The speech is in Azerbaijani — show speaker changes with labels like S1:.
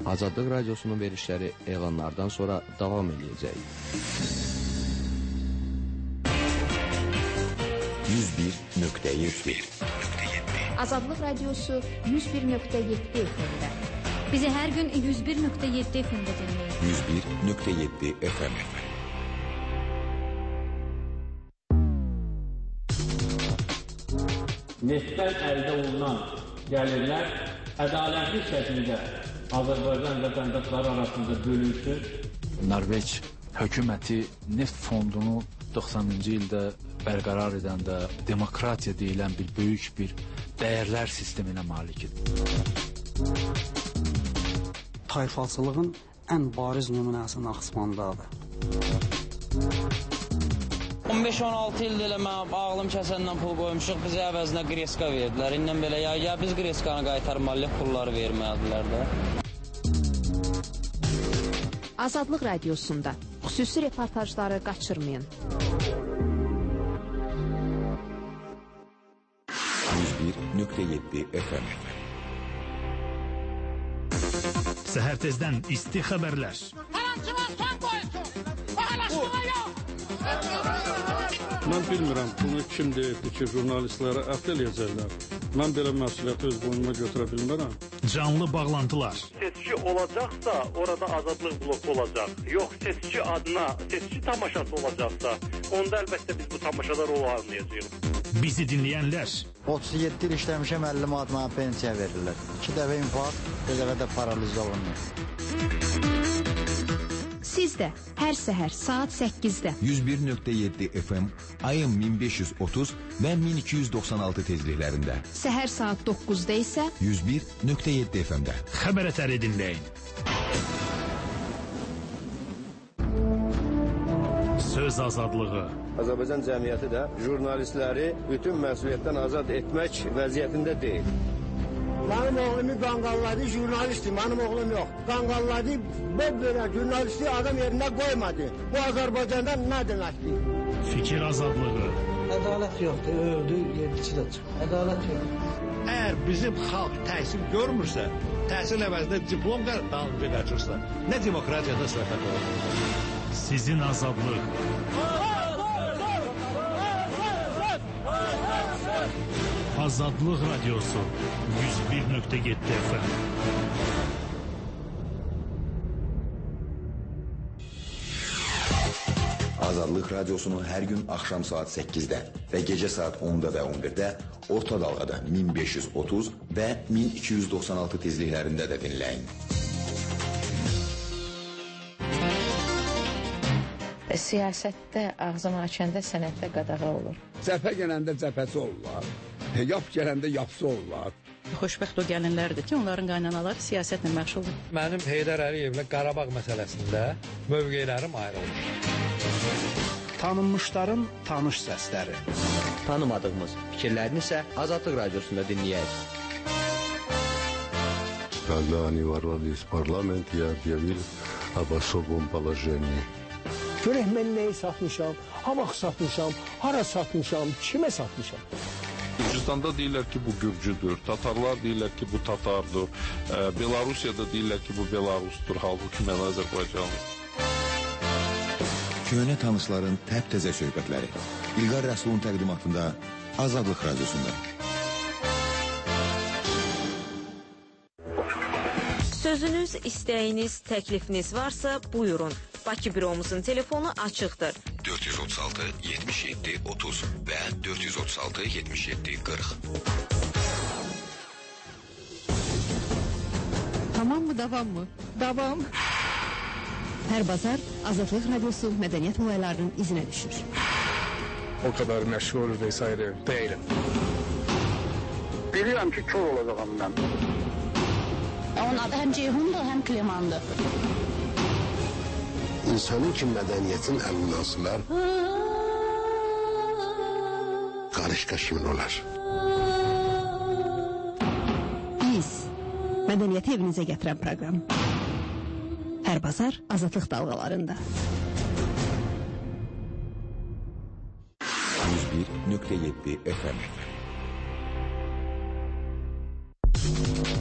S1: Azadlıq Radiosunun verişləri elanlardan sonra davam edəcək.
S2: 101.1
S3: Azadlıq Radiosu 101.7 FM-də.
S4: Bizi hər gün 101.7 FM-də dinləyin.
S2: 101.7 FM.
S5: Neftdən əldə olunan gəlirlər ədalətli şəkildə Azərbaycan vətəndaşları arasında bölünsün.
S6: Norveç hökuməti neft fondunu 90-cı ildə bərqərar edəndə demokratiya deyilən bir böyük bir dəyərlər sisteminə malikdir.
S7: Tayfalçılığın ən bariz nümunəsi Naxçıvandadır.
S8: 15-16 ildir elə mən ağlım kəsəndən pul qoymuşuq, bizə əvəzinə qreska verdilər. İndən belə ya biz qreskanı qaytarmalıyıq, pulları vermədilər də.
S3: Azadlıq Radiosunda xüsusi reportajları qaçırmayın.
S2: 101.7 FM.
S9: Səhər tezdən isti xəbərlər.
S10: Hər hansı var sən qoyursun. Paylaşmağa yox.
S11: Mən bilmirəm bunu kim deyibdir ki, jurnalistlərə əfv eləyəcəklər. Mən belə məsuliyyəti öz boynuma götürə bilmərəm.
S9: Canlı bağlantılar.
S12: Seçki olacaqsa, orada azadlıq bloku olacaq. Yox, seçki adına, seçki tamaşası olacaqsa, onda əlbəttə biz bu tamaşada rol almayacağıq.
S9: Bizi dinləyənlər.
S13: 37 il işləmişəm, 50 manat pensiya verirlər. 2 dəfə infarkt, bir dəfə də paraliz olunur.
S3: Siz də hər səhər saat 8-də
S2: 101.7 FM, ayın 1530 və 1296 tezliklərində.
S3: Səhər saat 9-da isə
S2: 101.7 FM-də.
S9: Xəbər ətəri dinləyin. Söz azadlığı.
S14: Azərbaycan cəmiyyəti də jurnalistləri bütün məsuliyyətdən azad etmək vəziyyətində deyil.
S15: Mənim oğlumu qanqalladı, jurnalistdir, mənim oğlum yox. Qanqalladı, belə jurnalisti adam yerində qoymadı. Bu Azərbaycanda nə deməkdir?
S9: Fikir azadlığı.
S16: Ədalət yoxdur, öldü, yedisi də çıxır. Ədalət yoxdur.
S17: Əgər bizim xalq təhsil görmürsə, təhsil əvəzində diplom dalınca qaçırsa, nə demokratiyada söhbət olur?
S9: Sizin azadlıq. Azadlıq Radiosu 101.7 FM.
S2: Azadlıq Radiosunun hər gün axşam saat 8-də və gecə saat 10-da və 11-də orta dalğada 1530 və 1296 tezliklərində də dinləyin.
S18: Siyasətdə ağzını açanda sənətdə qadağa olur.
S19: Cəbhə gələndə cəbhəsi olurlar, yap gələndə yapsı olurlar.
S20: Xoşbəxt o gəlinlərdir ki, onların qaynanaları siyasətlə məşğuldur.
S21: Mənim Heydər Əliyevlə Qarabağ məsələsində mövqelərim ayrılır.
S22: Tanınmışların tanış səsləri.
S1: Tanımadığımız fikirlərini isə Azadlıq Radiosunda dinləyək.
S23: Когда они ворвались в парламент, я объявил об особом положении.
S15: Görək mən nəyi satmışam, ha vaxt satmışam, hara satmışam, kimə satmışam.
S24: Gürcüstanda deyirlər ki, bu Gürcüdür, Tatarlar deyirlər ki, bu Tatardır, Belarusiyada deyirlər ki, bu Belarusdur, halbuki mən Azərbaycanlıyım.
S2: Köhnə tanışların təptəzə söhbətləri. İlqar Rəsulun təqdimatında Azadlıq Radiosunda.
S25: Sözünüz, istəyiniz, təklifiniz varsa buyurun. Bakı büromuzun telefonu açıqdır.
S2: 436 77 30 və 436 77 40.
S3: Tamam mı, davam mı? Davam. Hər bazar Azadlıq Radiosu mədəniyyət olaylarının izinə düşür.
S26: O kadar məşğul vesaire değilim.
S15: Bilirəm ki, kör olacağım mən.
S27: Onun adı həm Ceyhundur, həm Klemandır.
S23: İnsanın ki mədəniyyətin əlindən asılar, qarışqa kimin olar?
S3: Biz, mədəniyyəti evinizə gətirən proqram. Hər bazar Azadlıq dalğalarında.
S2: 101.7 FM.